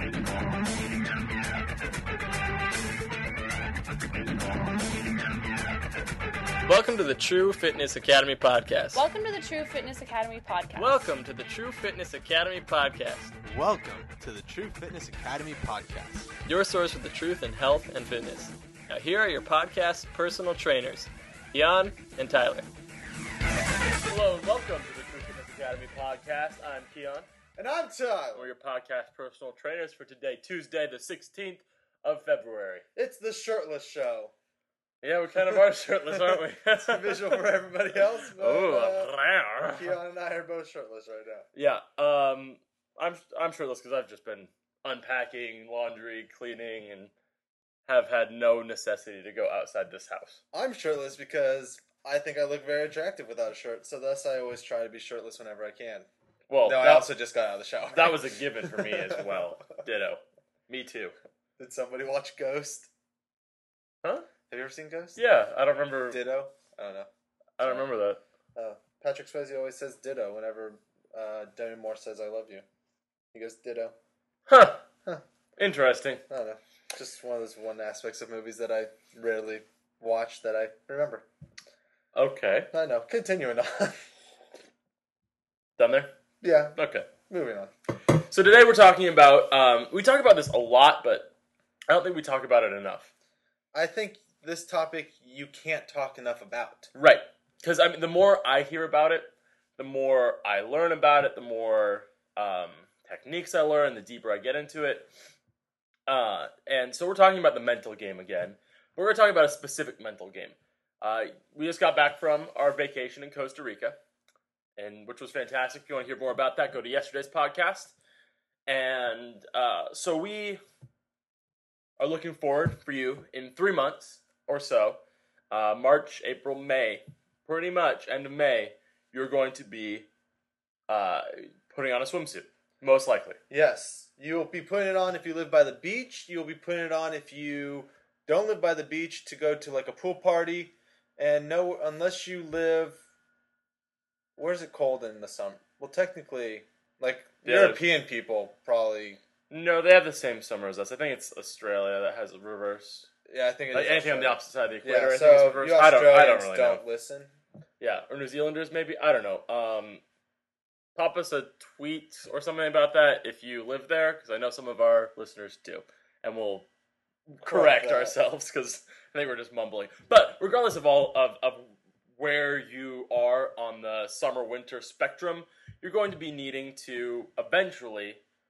Welcome to the True Fitness Academy podcast. Welcome to the True Fitness Academy podcast. Welcome to the True Fitness Academy podcast. Welcome to the True Fitness Academy podcast. Your source for the truth in health and fitness. Now here are your podcast personal trainers, Jan and Tyler. Hello and welcome to the True Fitness Academy podcast. I'm Keon. And I'm Tyler. We're your podcast personal trainers for today, Tuesday the 16th of February. It's the shirtless show. Yeah, we kind of are shirtless, aren't we? It's a visual for everybody else. But, Ooh, Keon and I are both shirtless right now. Yeah, I'm shirtless because I've just been unpacking, laundry, cleaning, and have had no necessity to go outside this house. I'm shirtless because I think I look very attractive without a shirt, so thus I always try to be shirtless whenever I can. Well, I also just got out of the shower. That was a given for me as well. Ditto. Me too. Did somebody watch Ghost? Huh? Have you ever seen Ghost? Yeah, I don't remember. Ditto? I don't know. I don't remember that. Patrick Swayze always says ditto whenever Demi Moore says I love you. He goes ditto. Huh. Interesting. I don't know. Just one of those aspects of movies that I rarely watch that I remember. Okay. I know. Continuing on. Done there? Yeah. Okay. Moving on. So today we're talking about, we talk about this a lot, but I don't think we talk about it enough. I think this topic you can't talk enough about. Right. Because, I mean, the more I hear about it, the more I learn about it, the more techniques I learn, the deeper I get into it. And so we're talking about the mental game again. We're going to talk about a specific mental game. We just got back from our vacation in Costa Rica, and which was fantastic. If you want to hear more about that, go to yesterday's podcast. And so we are looking forward for you in 3 months or so, March, April, May, pretty much end of May, you're going to be putting on a swimsuit, most likely. Yes. You'll be putting it on if you live by the beach. You'll be putting it on if you don't live by the beach to go to like a pool party. And no, unless you live, where's it cold in the summer? Well, technically, like European people probably. No, they have the same summer as us. I think it's Australia that has a reverse. Yeah, I think it's anything on the opposite side of the equator. Yeah, I so think it's reverse. you I don't really know. Don't listen. Yeah, or New Zealanders maybe. I don't know. Pop us a tweet or something about that if you live there, because I know some of our listeners do, and we'll correct ourselves because I think we're just mumbling. But regardless of all of where you are on the summer-winter spectrum, you're going to be needing to eventually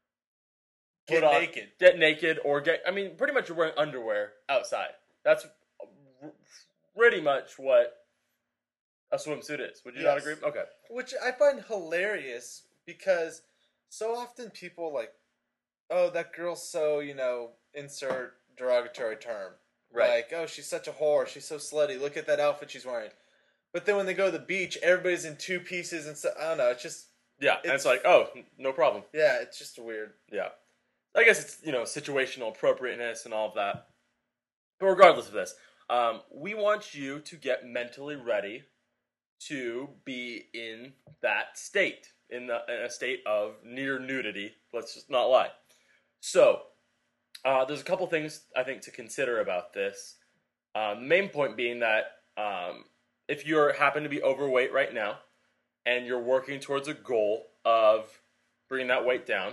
Get naked, or pretty much you're wearing underwear outside. That's pretty much what a swimsuit is. Would you not agree? Okay. Which I find hilarious because so often people like, oh, that girl's so, insert derogatory term. Right. Like, oh, she's such a whore. She's so slutty. Look at that outfit she's wearing. But then when they go to the beach, everybody's in two pieces and so, I don't know. It's just. Yeah. And it's like, oh, no problem. Yeah. It's just weird. Yeah. I guess it's, situational appropriateness and all of that. But regardless of this, we want you to get mentally ready to be in that state, in a state of near nudity. Let's just not lie. So, there's a couple things I think to consider about this. The main point being that if you happen to be overweight right now and you're working towards a goal of bringing that weight down,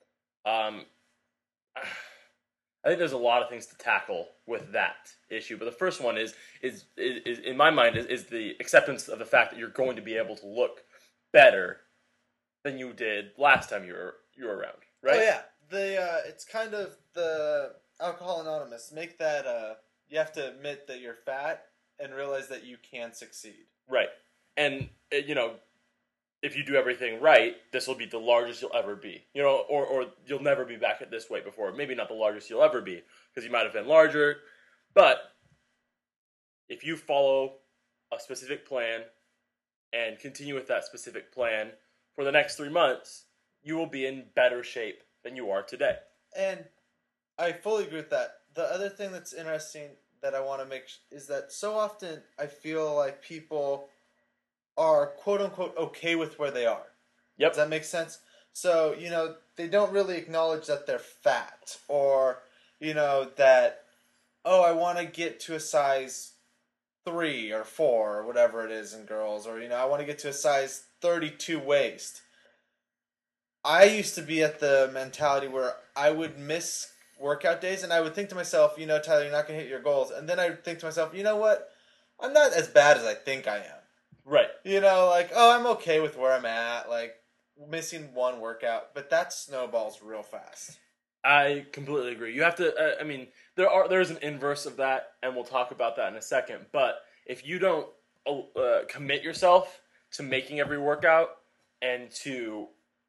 I think there's a lot of things to tackle with that issue, but the first one is in my mind is the acceptance of the fact that you're going to be able to look better than you did last time you were around, right? Oh yeah, it's kind of the Alcohol Anonymous. Make that you have to admit that you're fat and realize that you can succeed. Right, and if you do everything right, this will be the largest you'll ever be. Or you'll never be back at this weight before. Maybe not the largest you'll ever be, because you might have been larger. But if you follow a specific plan and continue with that specific plan for the next 3 months, you will be in better shape than you are today. And I fully agree with that. The other thing that's interesting that I want to make is that so often I feel like people are quote-unquote okay with where they are. Yep. Does that make sense? So, they don't really acknowledge that they're fat or, that, oh, I want to get to a size 3 or 4 or whatever it is in girls, or, I want to get to a size 32 waist. I used to be at the mentality where I would miss workout days and I would think to myself, Tyler, you're not going to hit your goals. And then I would think to myself, you know what? I'm not as bad as I think I am. Right. I'm okay with where I'm at, missing one workout, but that snowballs real fast. I completely agree. You have to. There's an inverse of that, and we'll talk about that in a second. But if you don't commit yourself to making every workout and to,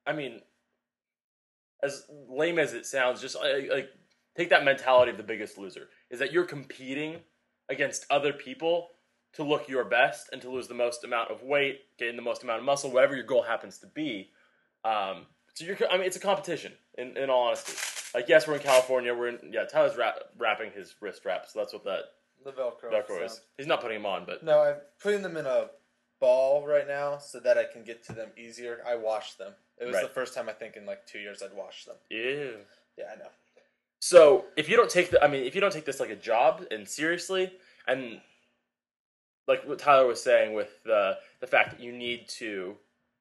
as lame as it sounds, just take that mentality of The Biggest Loser. Is that you're competing against other people to look your best and to lose the most amount of weight, gain the most amount of muscle, whatever your goal happens to be. It's a competition. In all honesty, yes, we're in California. Tyler's wrapping his wrist strap, so that's what the Velcro is. He's not putting them on, but no, I'm putting them in a ball right now so that I can get to them easier. I washed them. It was the first time I think in 2 years I'd washed them. Ew. Yeah, I know. So if you don't take this like a job and seriously, and like what Tyler was saying with the fact that you need to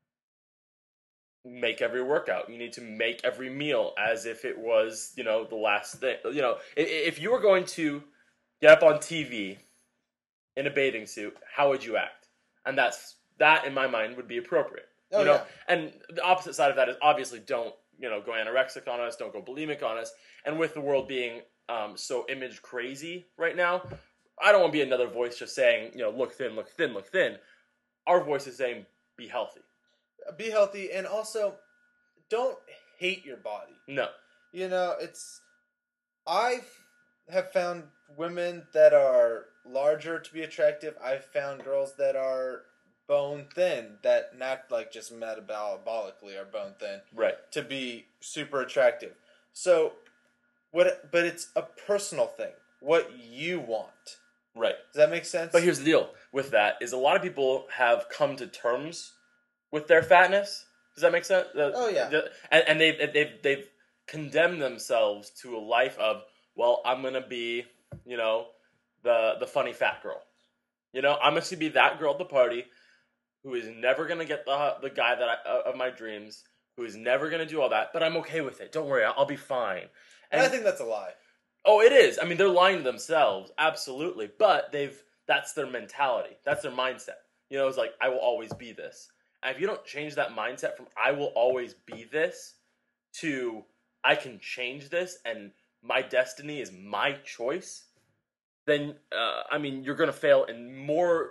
make every workout, you need to make every meal as if it was the last thing. If you were going to get up on TV in a bathing suit, how would you act? And that in my mind would be appropriate. Yeah. And the opposite side of that is obviously don't go anorexic on us, don't go bulimic on us. And with the world being so image crazy right now, I don't want to be another voice just saying look thin, look thin, look thin. Our voice is saying be healthy. Be healthy, and also don't hate your body. No. I have found women that are larger to be attractive. I've found girls that are bone thin, that not just metabolically are bone thin, right, to be super attractive. So, but it's a personal thing. What you want. Right. Does that make sense? But here's the deal with that is a lot of people have come to terms with their fatness. Does that make sense? And they've condemned themselves to a life of, well, I'm gonna be, the funny fat girl. I'm gonna be that girl at the party who is never gonna get the guy of my dreams, who is never gonna do all that, but I'm okay with it. Don't worry, I'll be fine. And I think that's a lie. Oh, it is. They're lying to themselves, absolutely. But that's their mentality. That's their mindset. It's like, I will always be this. And if you don't change that mindset from I will always be this to I can change this and my destiny is my choice, then, you're going to fail in more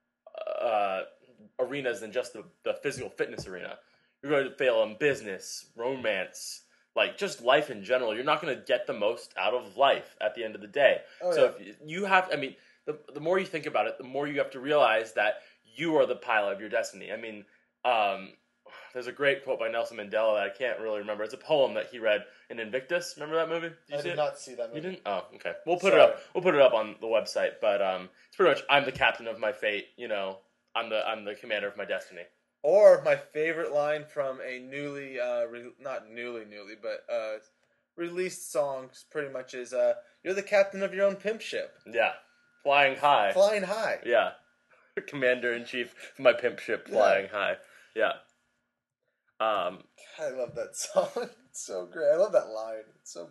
arenas than just the physical fitness arena. You're going to fail in business, romance, just life in general. You're not going to get the most out of life at the end of the day. If you have, the more you think about it, the more you have to realize that you are the pilot of your destiny. There's a great quote by Nelson Mandela that I can't really remember. It's a poem that he read in Invictus. Remember that movie? I did not see that movie. You didn't? Oh, okay. We'll put it up. We'll put it up on the website. But it's pretty much I'm the captain of my fate. I'm the commander of my destiny. Or my favorite line from a released song pretty much is, "You're the captain of your own pimp ship." Yeah, flying high. Flying high. Yeah, commander in chief of my pimp ship, flying high. Yeah. I love that song. It's so great. I love that line. It's so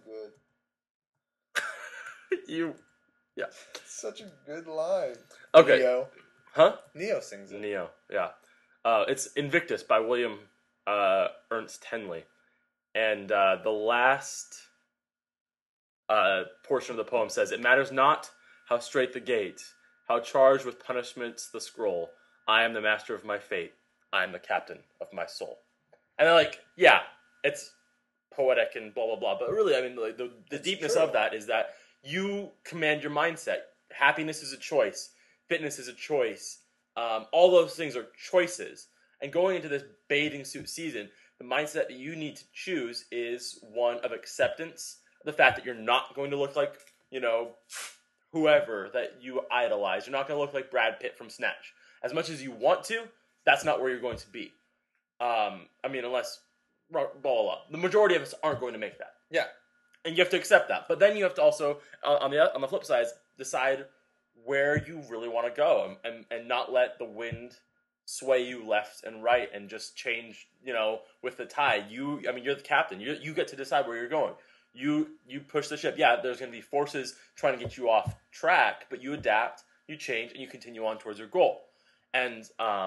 good. Yeah. It's such a good line. Okay. Neo. Huh? Neo sings it. Neo, yeah. It's Invictus by William Ernst Henley. And the last portion of the poem says, "It matters not how straight the gate, how charged with punishments the scroll. I am the master of my fate. I am the captain of my soul." And they're like, yeah, it's poetic and blah, blah, blah. But really, the deepness true. of that is that you command your mindset. Happiness is a choice. Fitness is a choice. All those things are choices. And going into this bathing suit season, the mindset that you need to choose is one of acceptance. The fact that you're not going to look like, whoever that you idolize. You're not going to look like Brad Pitt from Snatch. As much as you want to, that's not where you're going to be. Unless blah, blah, blah. The majority of us aren't going to make that. Yeah. And you have to accept that. But then you have to also, on the flip side, decide where you really want to go and not let the wind sway you left and right and just change, with the tide. You're the captain. You get to decide where you're going. You push the ship. Yeah, there's going to be forces trying to get you off track, but you adapt, you change, and you continue on towards your goal. And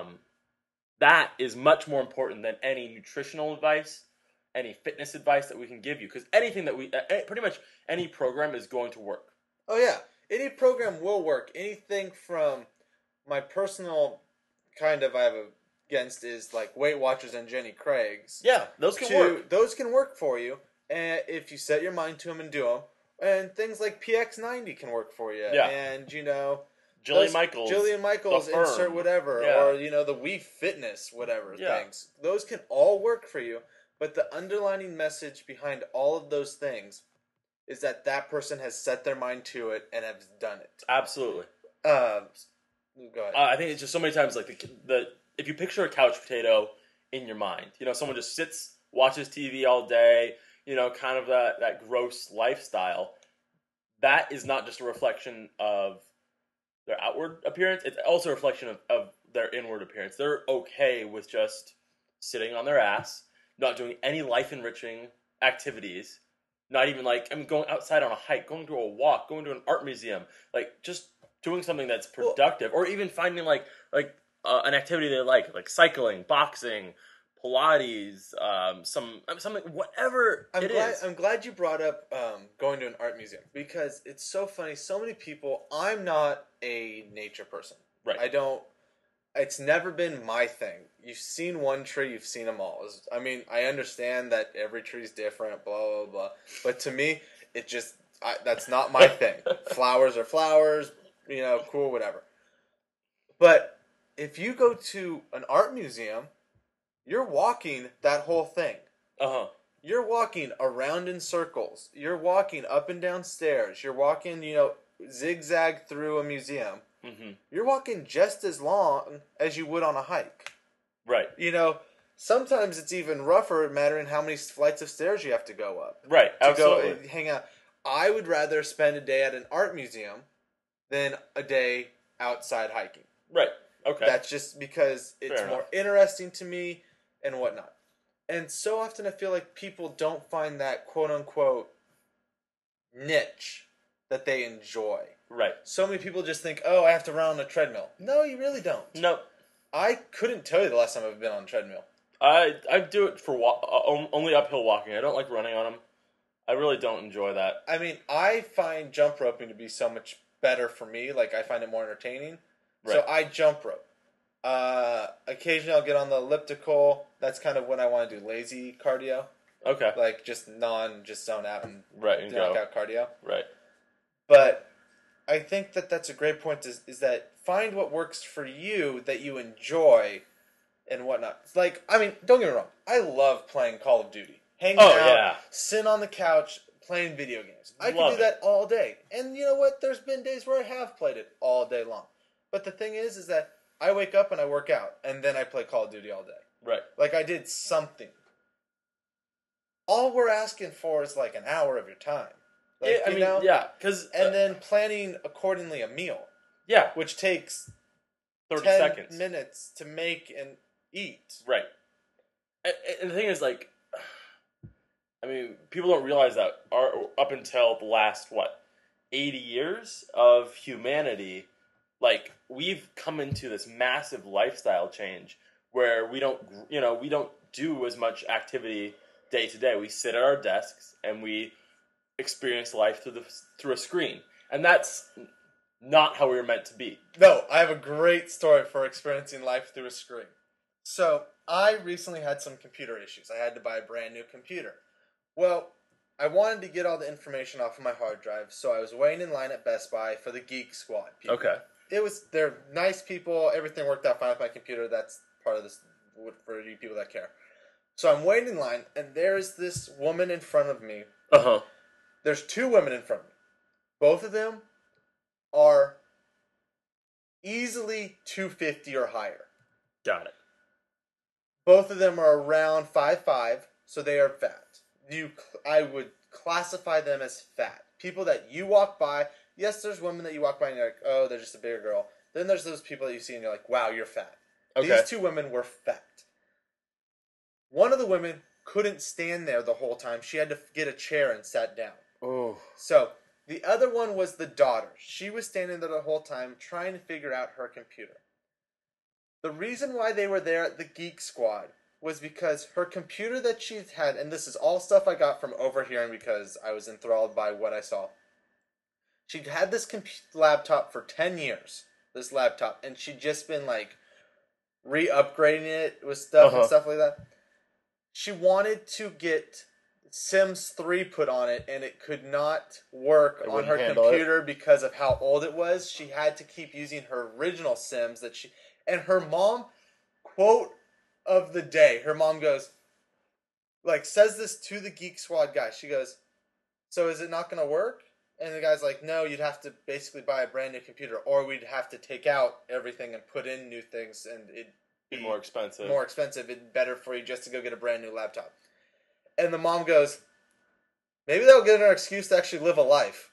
that is much more important than any nutritional advice, any fitness advice that we can give you, because anything that pretty much any program is going to work. Oh yeah, any program will work. Anything from my personal kind of I have against is like Weight Watchers and Jenny Craig's. Yeah, those can work. Those can work for you, and if you set your mind to them and do them. And things like PX90 can work for you. Yeah. And Jillian Michaels, insert whatever, yeah. or the Wii Fitness whatever things. Those can all work for you. But the underlining message behind all of those things is that person has set their mind to it and has done it. Absolutely. Go ahead. I think it's just so many times like if you picture a couch potato in your mind, someone just sits, watches TV all day, kind of that gross lifestyle. That is not just a reflection of their outward appearance; it's also a reflection of their inward appearance. They're okay with just sitting on their ass, not doing any life-enriching activities, not even going outside on a hike, going to a walk, going to an art museum, just doing something that's productive, or even finding an activity they like cycling, boxing, Pilates, something, whatever it is. I'm glad you brought up going to an art museum, because it's so funny. So many people. I'm not a nature person. Right. It's never been my thing. You've seen one tree, you've seen them all. I understand that every tree is different, blah, blah, blah. But to me, that's not my thing. Flowers are flowers, cool, whatever. But if you go to an art museum, you're walking that whole thing. Uh-huh. You're walking around in circles. You're walking up and down stairs. You're walking, zigzag through a museum. Mm-hmm. You're walking just as long as you would on a hike. Right. Sometimes it's even rougher, mattering how many flights of stairs you have to go up. Right. To Absolutely. go and hang out. I would rather spend a day at an art museum than a day outside hiking. Right. Okay. That's just because it's more interesting to me and whatnot. And so often I feel like people don't find that quote-unquote niche that they enjoy. Right. So many people just think, oh, I have to run on a treadmill. No, you really don't. Nope. I couldn't tell you the last time I've been on a treadmill. I do it for only uphill walking. I don't like running on them. I really don't enjoy that. I find jump roping to be so much better for me. I find it more entertaining. Right. So I jump rope. Occasionally I'll get on the elliptical. That's kind of when I want to do lazy cardio. Okay. Just zone out and and knock go. out cardio. Right. But I think that's a great point is that find what works for you that you enjoy and whatnot. Don't get me wrong. I love playing Call of Duty. Hanging out, sitting on the couch, playing video games. I can do that all day. And you know what? There's been days where I have played it all day long. But the thing is that I wake up and I work out, and then I play Call of Duty all day. Right. I did something. All we're asking for is an hour of your time. Then planning accordingly a meal. Yeah. Which takes 30 10 seconds. minutes to make and eat. Right. And the thing is, people don't realize that up until the last, 80 years of humanity, we've come into this massive lifestyle change where we don't do as much activity day to day. We sit at our desks and we experience life through a screen. And that's not how we were meant to be. No, I have a great story for experiencing life through a screen. So, I recently had some computer issues. I had to buy a brand new computer. Well, I wanted to get all the information off of my hard drive, so I was waiting in line at Best Buy for the Geek Squad people. Okay. They're nice people. Everything worked out fine with my computer. That's part of this for you people that care. So I'm waiting in line, and there's this woman in front of me. Uh-huh. There's two women in front of me. Both of them are easily 250 or higher. Got it. Both of them are around 5'5", so they are fat. I would classify them as fat. People that you walk by. Yes, there's women that you walk by and you're like, oh, they're just a bigger girl. Then there's those people that you see and you're like, wow, you're fat. Okay. These two women were fat. One of the women couldn't stand there the whole time. She had to get a chair and sat down. Oh. So the other one was the daughter. She was standing there the whole time trying to figure out her computer. The reason why they were there at the Geek Squad was because her computer that she had, and this is all stuff I got from overhearing because I was enthralled by what I saw. She'd had this laptop for 10 years, this laptop, and she'd just been like re-upgrading it with stuff and stuff like that. She wanted to get Sims 3 put on it, and it could not work on her computer because of how old it was. She had to keep using her original Sims that she... And her mom, quote of the day, her mom goes, like, says this to the Geek Squad guy. She goes, so is it not going to work? And the guy's like, no, you'd have to basically buy a brand new computer, or we'd have to take out everything and put in new things, and it'd be more expensive. More expensive. It'd be better for you just to go get a brand new laptop. And the mom goes, maybe they'll get an excuse to actually live a life.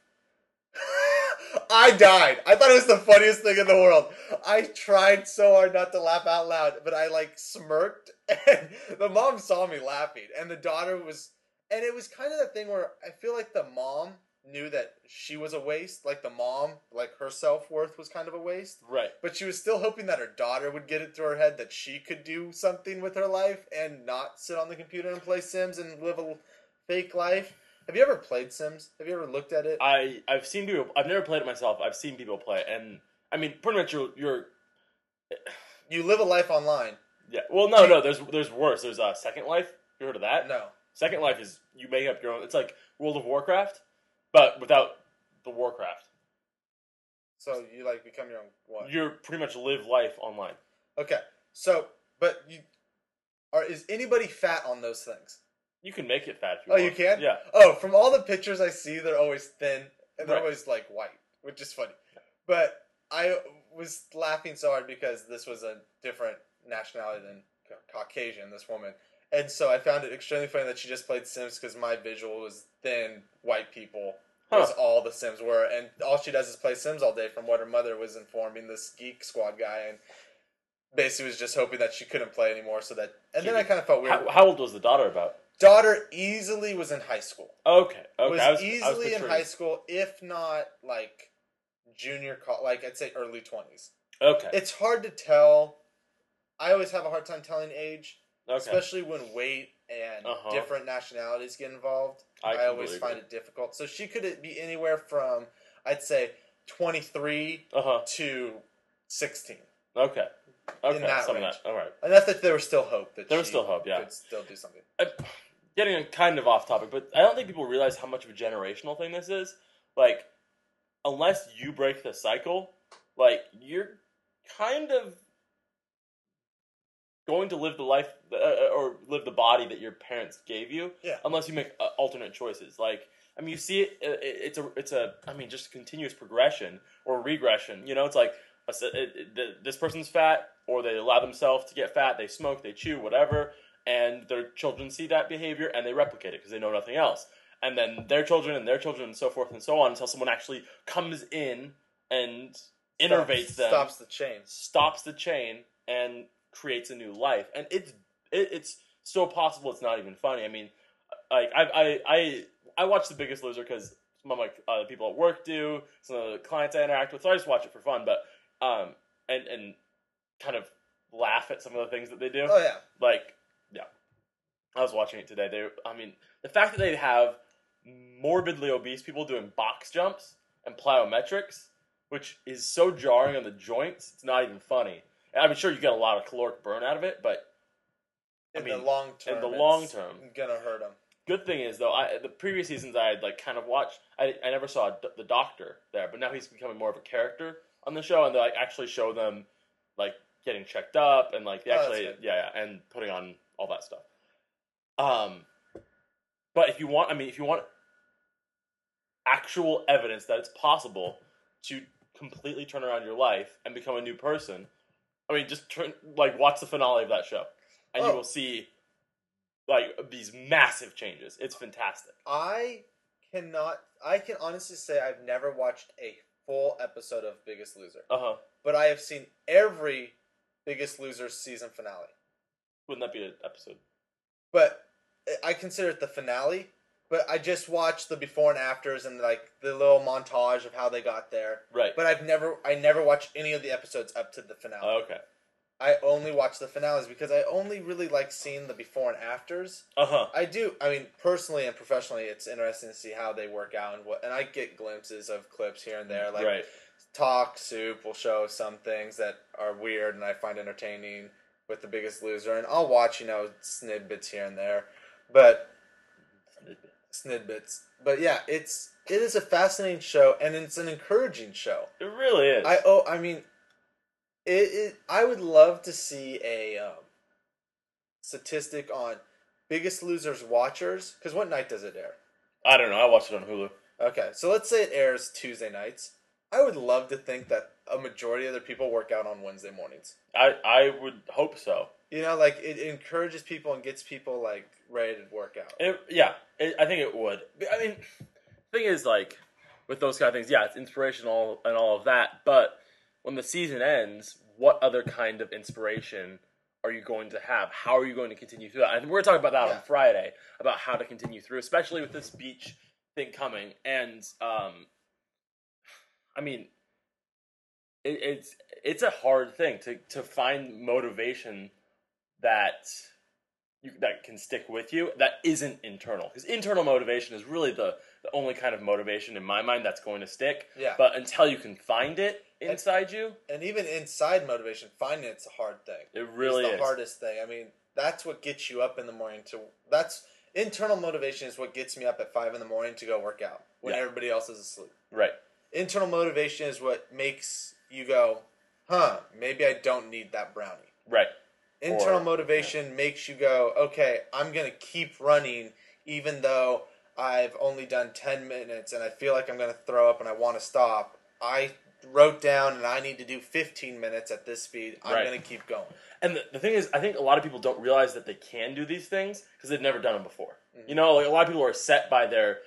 I died. I thought it was the funniest thing in the world. I tried so hard not to laugh out loud, but I like smirked, and the mom saw me laughing, and the daughter was, and it was kind of the thing where I feel like the mom knew that she was a waste, like the mom, like her self-worth was kind of a waste. Right. But she was still hoping that her daughter would get it through her head that she could do something with her life and not sit on the computer and play Sims and live a fake life. Have you ever played Sims? Have you ever looked at it? I've seen people. I've never played it myself. I've seen people play it, and I mean, pretty much you're you live a life online. Yeah. Well, no. There's worse. There's Second Life. You heard of that? No. Second Life is you make up your own. It's like World of Warcraft, but without the Warcraft. So you like become your own what? You pretty much live life online. Okay. So, but is anybody fat on those things? You can make it fat if you want. You can? Yeah. Oh, from all the pictures I see, they're always thin and they're always like white, which is funny. But I was laughing so hard because this was a different nationality than Caucasian, this woman. And so I found it extremely funny that she just played Sims because my visual was thin white people. Was all the Sims were. And all she does is play Sims all day from what her mother was informing this Geek Squad guy. And basically was just hoping that she couldn't play anymore so that... And then I kind of felt weird. How old was the daughter about? Daughter easily was in high school. Okay. Was easily in high school, if not like junior college, like I'd say early 20s. Okay. It's hard to tell. I always have a hard time telling age, okay. Especially when weight and different nationalities get involved. I always find it difficult. So she could be anywhere from, I'd say, 23 to 16. Okay. In that range. All right. And that's that there was still hope that there was still hope. Yeah. Could still do something. Getting kind of off topic, but I don't think people realize how much of a generational thing this is. Like, unless you break the cycle, like, you're kind of going to live the life or live the body that your parents gave you. Yeah. Unless you make alternate choices. Like, I mean, you see it. It's a. I mean, just continuous progression or regression. You know, it's like this person's fat, or they allow themselves to get fat. They smoke, they chew, whatever. And their children see that behavior and they replicate it because they know nothing else. And then their children and so forth and so on until someone actually comes in and innervates them. Stops the chain and creates a new life. And it's so possible it's not even funny. I mean, like I watch The Biggest Loser because some of my the people at work do, some of the clients I interact with, so I just watch it for fun. But and kind of laugh at some of the things that they do. Oh yeah. Like, yeah. I was watching it today. The fact that they have morbidly obese people doing box jumps and plyometrics, which is so jarring on the joints, it's not even funny. I'm sure you get a lot of caloric burn out of it, but in the long term, gonna hurt them. Good thing is though, the previous seasons I had like kind of watched. I never saw the doctor there, but now he's becoming more of a character on the show, and they like actually show them like getting checked up and like they actually and putting on all that stuff. But if you want actual evidence that it's possible to completely turn around your life and become a new person, I mean, just watch the finale of that show, and you will see like these massive changes. It's fantastic. I can honestly say I've never watched a full episode of Biggest Loser. But I have seen every Biggest Loser season finale. Wouldn't that be an episode? But I consider it the finale. But I just watched the before and afters and like the little montage of how they got there. Right. But I never watched any of the episodes up to the finale. Oh, okay. I only watch the finales because I only really like seeing the before and afters. I do. I mean, personally and professionally, it's interesting to see how they work out and I get glimpses of clips here and there. Like Talk Soup will show some things that are weird and I find entertaining with The Biggest Loser, and I'll watch snidbits here and there, but snidbits. But yeah, it is a fascinating show and it's an encouraging show. It really is. I mean. I would love to see a statistic on Biggest Loser's watchers. Because what night does it air? I don't know. I watch it on Hulu. Okay, so let's say it airs Tuesday nights. I would love to think that a majority of their people work out on Wednesday mornings. I would hope so. Like it encourages people and gets people like ready to work out. I think it would. I mean, the thing is, like with those kind of things, it's inspirational and all of that, but when the season ends, what other kind of inspiration are you going to have? How are you going to continue through that? And we're going to talk about that on Friday, about how to continue through, especially with this beach thing coming. And, I mean, it's a hard thing to find motivation that can stick with you that isn't internal. Because internal motivation is really the only kind of motivation in my mind that's going to stick. Yeah. But until you can find it inside you. And even inside motivation, finding it's a hard thing. It really is. It's the hardest thing. I mean, that's what gets you up in the morning that's internal motivation is what gets me up at 5 a.m. to go work out when everybody else is asleep. Right. Internal motivation is what makes you go, maybe I don't need that brownie. Right. Internal motivation makes you go, okay, I'm going to keep running even though I've only done 10 minutes and I feel like I'm going to throw up and I want to stop. I wrote down and I need to do 15 minutes at this speed. I'm going to keep going. And the thing is, I think a lot of people don't realize that they can do these things because they've never done them before. Mm-hmm. Like a lot of people are set by their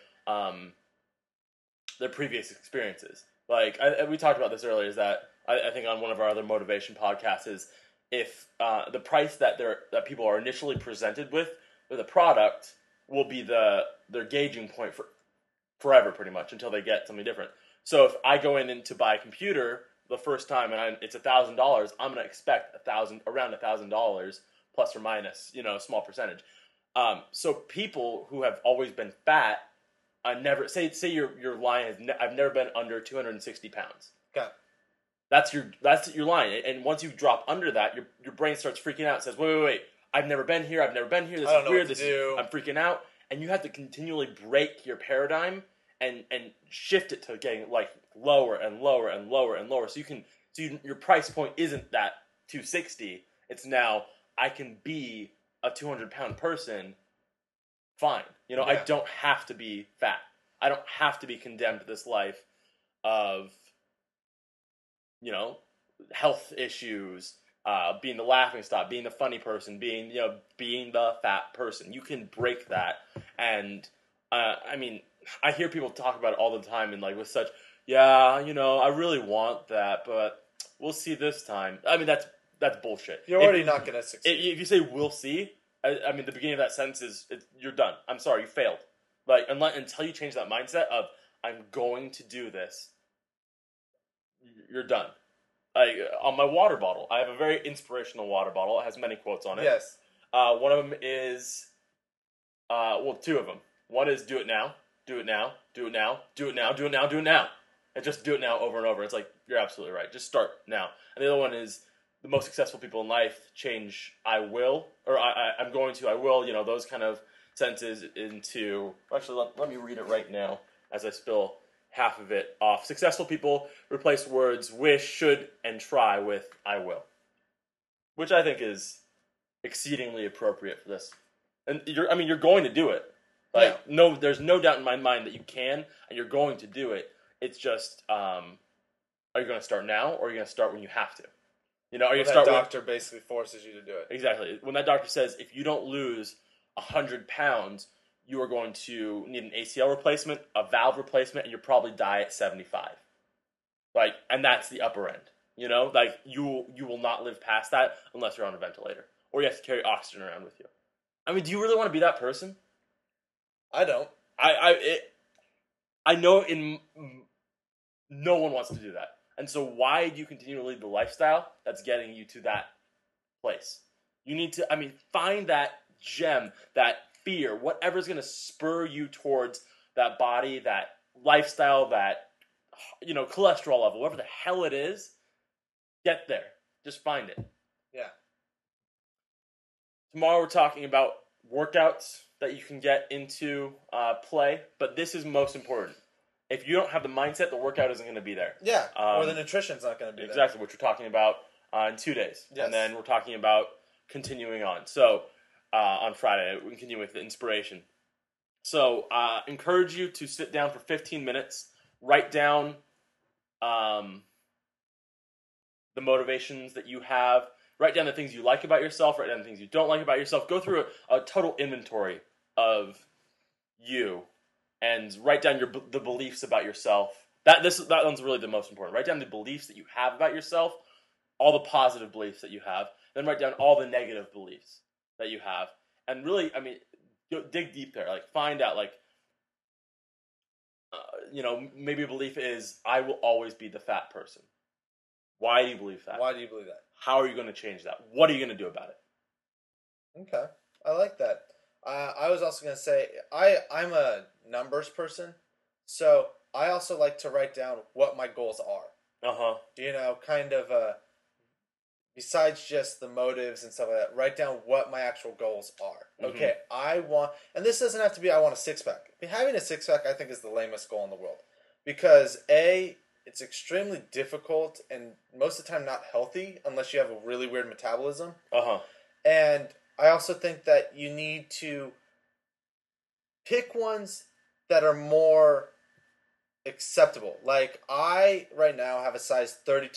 previous experiences. Like we talked about this earlier, is that I think on one of our other motivation podcasts is if the price that people are initially presented with a product will be their gauging point for forever, pretty much, until they get something different. So if I go in to buy a computer the first time and it's $1,000, I'm going to expect around $1,000 plus or minus, a small percentage. So people who have always been fat, say your line is I've never been under 260 pounds. Okay. That's your line, and once you drop under that, your brain starts freaking out. It says, "Wait! I've never been here. This is weird. I'm freaking out." And you have to continually break your paradigm and shift it to getting like lower and lower and lower and lower. So your price point isn't that 260. It's now I can be a 200-pound person. Fine, I don't have to be fat. I don't have to be condemned to this life of health issues, being the laughingstock, being the funny person, being the fat person. You can break that. And, I mean, I hear people talk about it all the time and like with such, I really want that, but we'll see this time. I mean, that's bullshit. You're already not going to succeed. If you say we'll see, I mean, the beginning of that sentence is you're done. I'm sorry, you failed. Like, until you change that mindset of I'm going to do this, you're done. On my water bottle, I have a very inspirational water bottle. It has many quotes on it. Yes. One of them is, two of them. One is do it now, do it now, do it now, do it now, do it now, do it now. And just do it now over and over. It's like, you're absolutely right. Just start now. And the other one is the most successful people in life change I will, or I'm going to, I will, those kind of sentences into, actually, let me read it right now as I spill half of it off. Successful people replace words wish, should, and try with I will. Which I think is exceedingly appropriate for this. And you're going to do it. No, there's no doubt in my mind that you can, and you're going to do it. It's just, are you going to start now, or are you going to start when you have to? Are you that doctor basically forces you to do it. Exactly. When that doctor says, if you don't lose 100 pounds, you are going to need an ACL replacement, a valve replacement, and you'll probably die at 75. Like, and that's the upper end. You know, like you will not live past that unless you're on a ventilator or you have to carry oxygen around with you. I mean, do you really want to be that person? I don't. I know no one wants to do that. And so why do you continue to lead the lifestyle that's getting you to that place? You need to, find that gem, that fear, whatever's going to spur you towards that body, that lifestyle, that, cholesterol level, whatever the hell it is, get there. Just find it. Yeah. Tomorrow we're talking about workouts that you can get into play, but this is most important. If you don't have the mindset, the workout isn't going to be there. Yeah, or the nutrition's not going to be there. Exactly, which we're talking about in 2 days. Yes. And then we're talking about continuing on. So, on Friday, we continue with the inspiration. So, encourage you to sit down for 15 minutes, write down the motivations that you have, write down the things you like about yourself, write down the things you don't like about yourself, go through a total inventory of you, and write down the beliefs about yourself. That one's really the most important. Write down the beliefs that you have about yourself, all the positive beliefs that you have, then write down all the negative beliefs that you have, and really, dig deep there. Like, find out, maybe a belief is, I will always be the fat person. Why do you believe that? Why do you believe that? How are you going to change that? What are you going to do about it? Okay, I like that. I was also going to say, I'm a numbers person, so I also like to write down what my goals are. Kind of, besides just the motives and stuff like that, write down what my actual goals are. Mm-hmm. Okay, and this doesn't have to be I want a six-pack. Having a six-pack, I think, is the lamest goal in the world. Because, it's extremely difficult and most of the time not healthy unless you have a really weird metabolism. And I also think that you need to pick ones that are more acceptable. Like, I right now have a size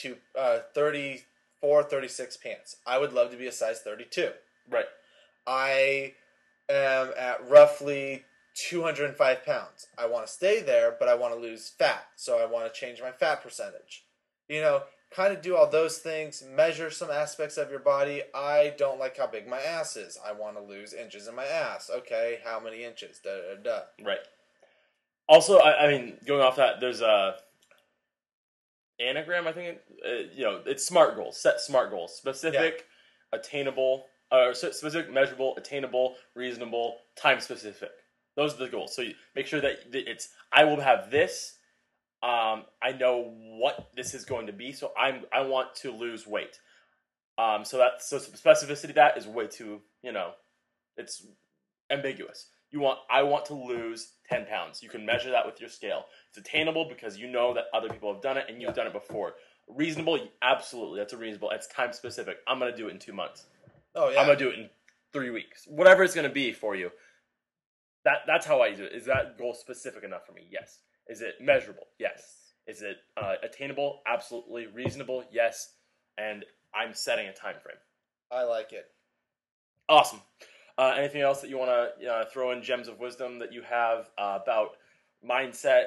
34, 36 pants. I would love to be a size 32. Right. I am at roughly 205 pounds. I want to stay there, but I want to lose fat. So I want to change my fat percentage. Kind of do all those things. Measure some aspects of your body. I don't like how big my ass is. I want to lose inches in my ass. Okay, how many inches? Right. Also, going off that, there's a anagram, I think, it's SMART goals. Set SMART goals. Specific, attainable, specific, measurable, attainable, reasonable, time specific. Those are the goals. So you make sure that it's, I will have this. I know what this is going to be. So I want to lose weight. So specificity of that is way too, it's ambiguous. I want to lose 10 pounds. You can measure that with your scale. It's attainable because you know that other people have done it and you've done it before. Reasonable, absolutely. That's a reasonable. It's time specific. I'm going to do it in 2 months. Oh, yeah. I'm going to do it in 3 weeks. Whatever it's going to be for you. That's how I do it. Is that goal specific enough for me? Yes. Is it measurable? Yes. Is it attainable? Absolutely. Reasonable? Yes. And I'm setting a time frame. I like it. Awesome. Anything else that you want to throw in gems of wisdom that you have about mindset?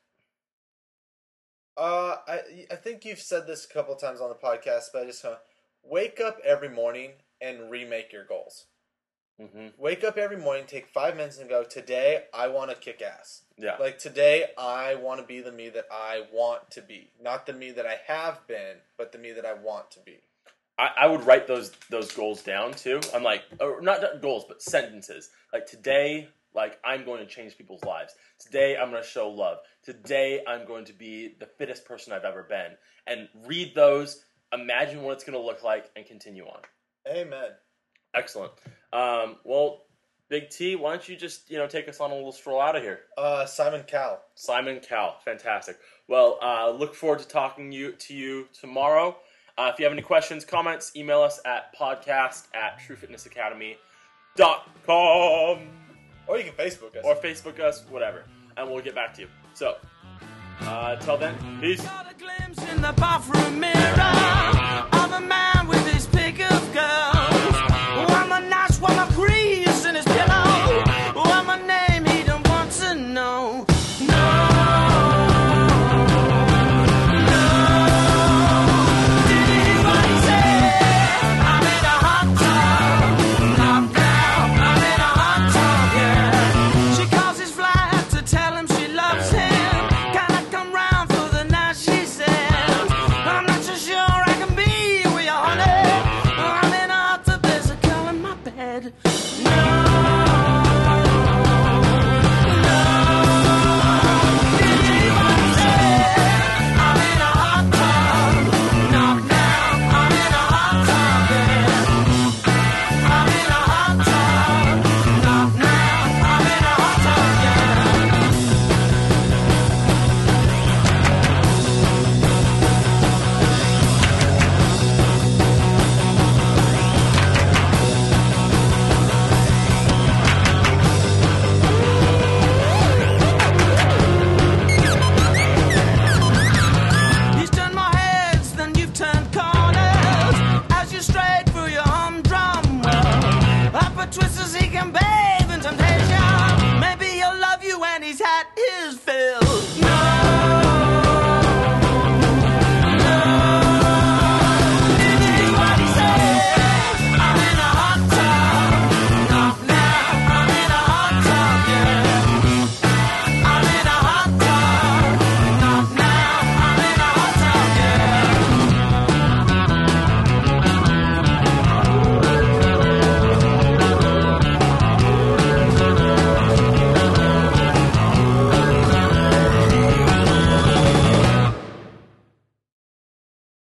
I think you've said this a couple times on the podcast, but I just wake up every morning and remake your goals. Mm-hmm. Wake up every morning, take 5 minutes and go, today I want to kick ass. Yeah. Like, today I want to be the me that I want to be. Not the me that I have been, but the me that I want to be. I would write those goals down too. I'm like, not goals, but sentences. Like, today, I'm going to change people's lives. Today, I'm going to show love. Today, I'm going to be the fittest person I've ever been. And read those, imagine what it's going to look like, and continue on. Amen. Excellent. Well, Big T, why don't you just take us on a little stroll out of here? Simon Cowell. Simon Cowell, fantastic. Well, look forward to talking to you tomorrow. If you have any questions, comments, email us at podcast@truefitnessacademy.com. Or you can Facebook us. Or Facebook us, whatever. And we'll get back to you. So, till then, peace. Got a glimpse in the bathroom mirror of a man with his pick of girls. One the nice, one the crease in his pillow. No